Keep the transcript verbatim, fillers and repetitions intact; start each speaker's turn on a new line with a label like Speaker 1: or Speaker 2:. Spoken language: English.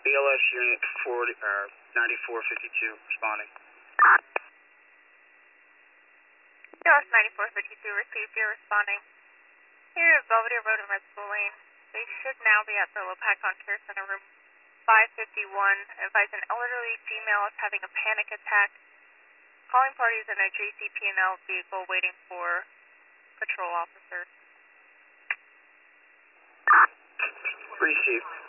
Speaker 1: L S unit forty, uh, ninety-four fifty-two responding.
Speaker 2: B L S ninety-four fifty-two received, you're responding. Here at Belvedere Road and Red School Lane. They should now be at the Lopakon Care Center, room five fifty-one. Advise an elderly female is having a panic attack. Calling parties in a J C P and L vehicle waiting for patrol officers.
Speaker 1: Received.